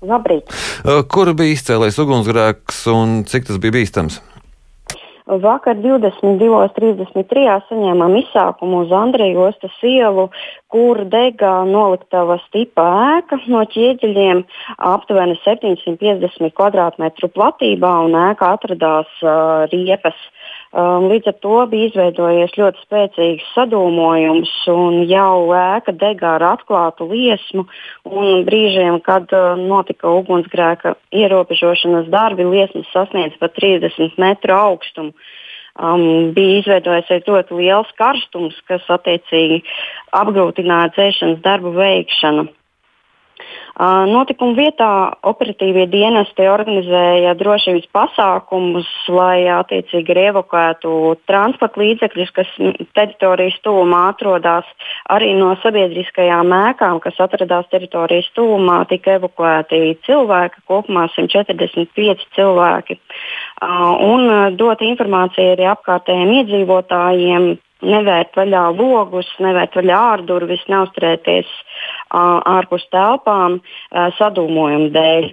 Labrīt. Kur bija izcēlējis ugunsgrēks un cik tas bija bīstams? Vakar 22:33 saņēmām izsākumu uz Andreju ostas ielu, kur dega noliktavas tipa ēka no ķieģeļiem aptuveni 750 kvadrātmetru platībā, un ēka atradās riepas. Līdz ar to bija izveidojies ļoti spēcīgs sadūmojums, un jau ēka dega ar atklātu liesmu. Brīžiem, kad notika ugunsgrēka ierobežošanas darbi, liesmas sasniedza pat 30 metru augstumu. Bija izveidojies arī ļoti liels karstums, kas attiecīgi apgrūtināja dzēšanas darbu veikšanu. Notikuma vietā operatīvie dienesti organizēja drošības pasākumus, lai attiecīgi arī evakuētu transporta līdzekļus, kas teritorijas tuvumā atrodas. Arī no sabiedriskajām ēkām, kas atradās teritorijas tuvumā, tika evakuēti cilvēki, kopumā 145 cilvēki. Un dot informāciju arī apkārtējiem iedzīvotājiem, nevērt vaļā logus, nevērt vaļā ārdurvis, neuzturēties ārpus telpām sadūmojuma dēļ.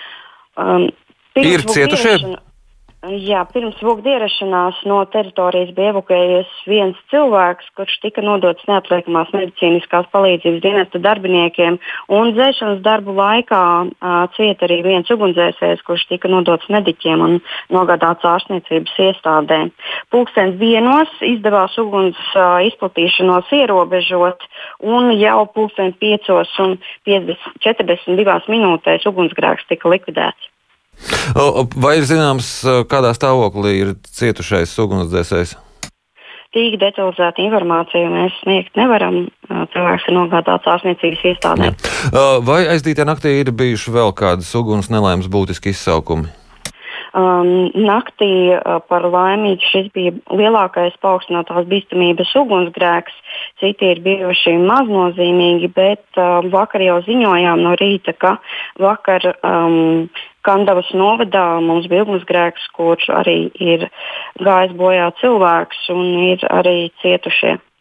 Ir cietušie? Jā, pirms vogta ierašanās no teritorijas bija evakuējies viens cilvēks, kurš tika nodots neatliekamās medicīniskās palīdzības dienesta darbiniekiem, un dzēšanas darbu laikā cieta arī viens ugunsdzēsējs, kurš tika nodots mediķiem un nogādāts ārstniecības iestādēm. 1:00 izdevās uguns izplatīšanos ierobežot, un jau 5:42 ugunsgrēks tika likvidēts. Vai ir zināms, kādā stāvoklī ir cietušais ugunsdzēsējs? Tik detalizēta informācija mēs sniegt nevaram. Cilvēks ir nogādāts ārstniecības iestādēm. Vai aizdītajā naktī ir bijuši vēl kādas uguns nelaimes būtiski izsaukumi? Naktī par laimi šis bija lielākais paaugstinātās bīstamības ugunsgrēks. Citi ir bijuši maznozīmīgi, bet vakar jau ziņojām no rīta, ka vakar Kandavas novadā mums bija ugunsgrēks, kurš arī ir gājis bojā cilvēks un ir arī cietušie.